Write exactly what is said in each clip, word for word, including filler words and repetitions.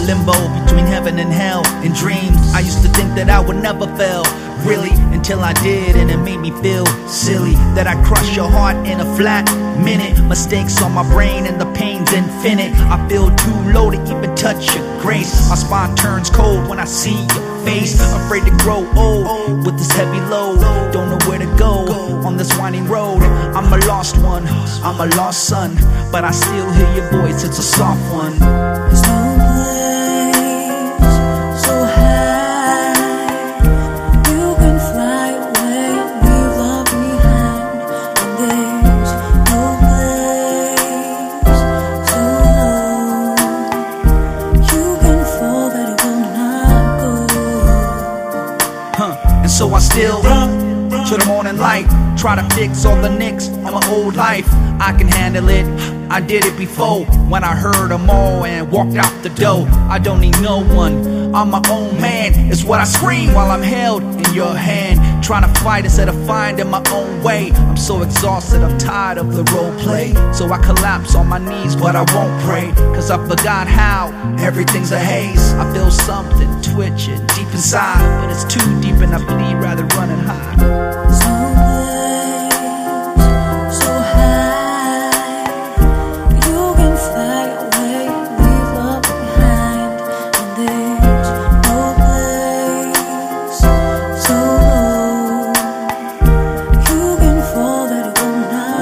limbo between heaven and hell. In dreams, I used to think that I would never fail, really, until I did, and it made me feel silly that I crushed your heart in a flat minute. Mistakes on my brain and the pain's infinite. I feel too low to even touch your grace. My spine turns cold when I see your face. Afraid to grow old with this heavy load. Don't know where to go on this winding road. I'm a lost one, I'm a lost son, but I still hear your voice, it's a soft one. There's no place so high you can fly away and leave love behind. And there's no place so low you can fall that it will not go. Huh. And so I still run to the morning light, try to fix all the nicks in my old life. I can handle it, I did it before, when I heard them all and walked out the door. I don't need no one, I'm my own man. It's what I scream while I'm held in your hand, trying to fight instead of finding my own way. I'm so exhausted, I'm tired of the role play, so I collapse on my knees, but I won't pray, cause I forgot how everything's a haze. I feel something twitching deep inside, but it's too deep and I bleed rather run and hide. There's no place so high you can fly away and leave love behind. And there's no place so low you can fall that it will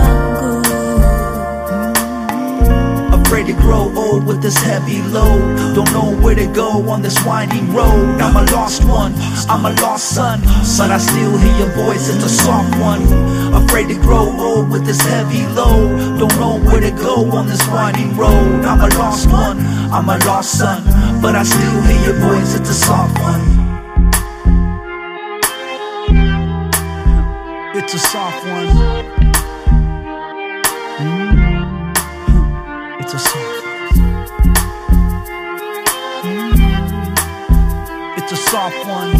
not go. Afraid to grow old with this heavy load. Don't know where to go on this winding road. I'm a lost one, I'm a lost son, but I still hear your voice, it's a soft one. Afraid to grow old with this heavy load. Don't know where to go on this winding road. I'm a lost one, I'm a lost son, but I still hear your voice, it's a soft one. It's a soft one. Mm. It's a soft one. It's a soft one.